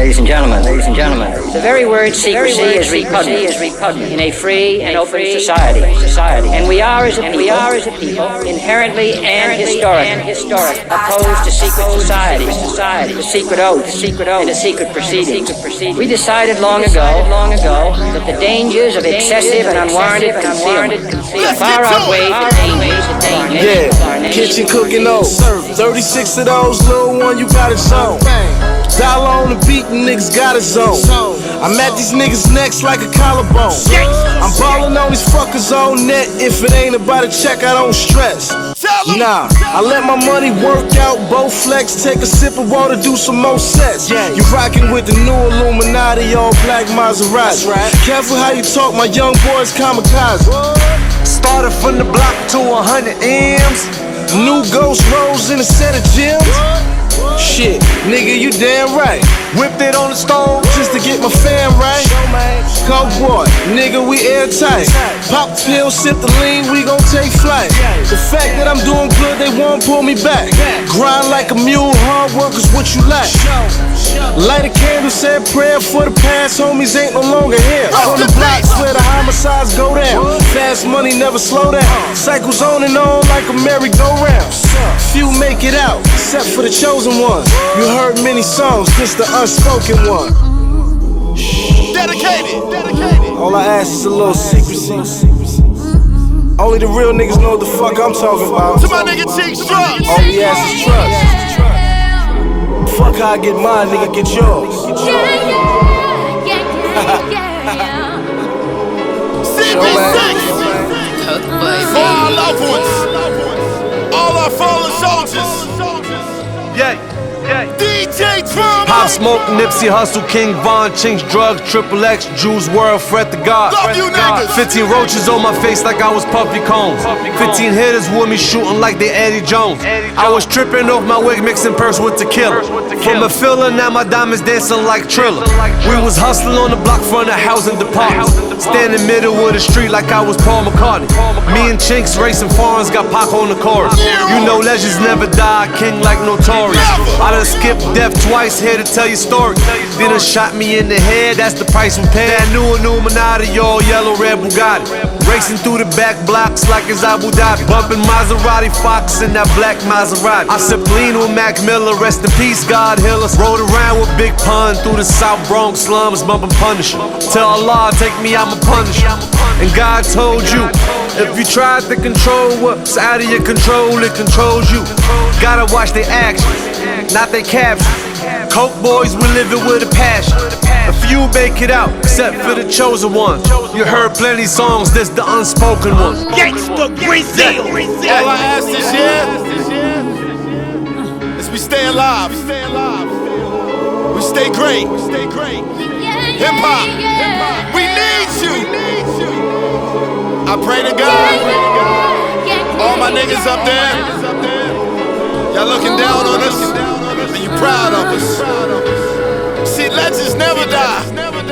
ladies and gentlemen, the very word secrecy is repugnant in a free and open society. And we are as a people inherently and historically opposed to secret society, the secret oath, and the secret proceedings. We decided long ago that the dangers of excessive and unwarranted concealment far outweigh the dangers of our nation. Kitchen cooking those 36 of those, little one, you got it zone. Dollar on the beat, niggas got a zone. I'm at these niggas' necks like a collarbone. I'm ballin' on these fuckers on net. If it ain't about a check, I don't stress. Nah, I let my money work out, both flex. Take a sip of water, do some more sets. You rockin' with the new Illuminati, all black Maserati. Careful how you talk, my young boys kamikaze. Started from the block to 100 M's. New Ghost Rolls in a set of gems. Shit, nigga, you damn right. Whipped it on the stove just to get my fam right. Coke boy, nigga, we airtight. Pop the pill, sip the lean, we gon' take flight. The fact that I'm doing good, they won't pull me back. Grind like a mule, hard work is what you like. Light a candle, say a prayer for the past. Homies ain't no longer here. On the blocks where the homicides go down. Fast money never slow down. Cycles on and on like a merry-go-round. Few make it out, except for the chosen ones. You heard many songs, this the unspoken one. Dedicated. All I ask is a little secrecy. Only the real niggas know what the fuck I'm talking about. To my nigga Cheeks Drugs. All we ask is trust. Fuck how I get mine, nigga, get yours. CB6 for our loved ones, all our fallen soldiers. DJ Drama. Pop Smoke, Nipsey Hussle, King Von, Chinks Drugs, Triple X, Juice WRLD, Fred the God. Love you niggas. 15 roaches on my face like I was Puffy Combs. 15 hitters with me shooting like they Eddie Jones. I was tripping off my wig, mixing purse with tequila. From a filler, now my diamonds dancing like Triller. We was hustling on the block front of housing departments. Standing middle of the street like I was Paul McCartney. Me and Chinks racing foreigns, got Pac on the chorus. You know legends never die, king like Notorious. I done skipped death twice, here to tell you story. Then done shot me in the head, that's the price we pay. That new Illuminati, all yellow, red Bugatti. Racing through the back blocks like it's Abu Dhabi. Bumping Maserati Fox in that black Maserati. I sip lean with Mac Miller, rest in peace, God heal us. Rode around with Big Pun through the South Bronx slums, bumping Punisher. Tell Allah, take me, I'm a Punisher. And God told you, if you tried to control what's out of your control, it controls you. Gotta watch their actions, not their captions. Coke boys, we living with a passion. A few make it out, except for the chosen ones. You heard plenty songs, this the unspoken one. Gangsta Brazil. All I ask this year is we stay alive. We stay great. Hip hop, we need you. I pray to God, all my niggas up there, y'all looking down on us, and you proud of us. See, legends never die.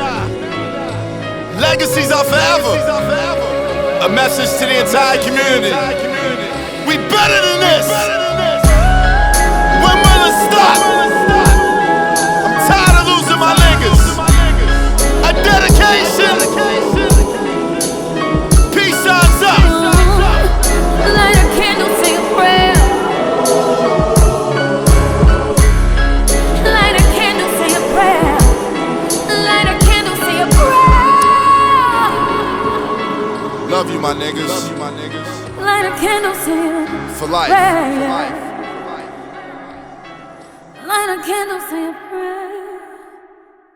Legacies are forever. A message to the entire community. We better than this. When will it stop? I'm tired of losing my niggas. A dedication. Peace signs up. Light a candle, say a prayer. Light a candle, say a prayer. Light a candle, say a prayer. Love you, my niggas. Light a candle, say a prayer. For life. Light a candle, say a prayer.